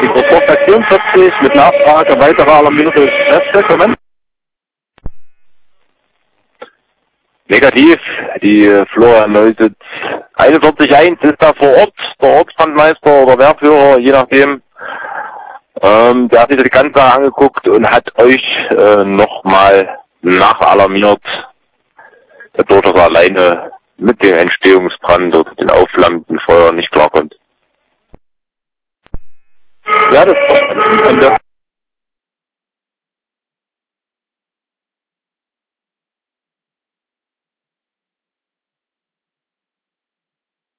die Prospekt 44 mit Nachfrage weiterer alarmierte Kräfte kommen. Negativ, die Flora 41.1 ist da vor Ort, der Ortsbrandmeister oder Wehrführer, je nachdem. Der hat sich die ganze Sache angeguckt und hat euch nochmal nachalarmiert, dadurch, dass er alleine mit dem Entstehungsbrand oder den aufflammenden Feuer nicht klarkommt. Ja, das war's.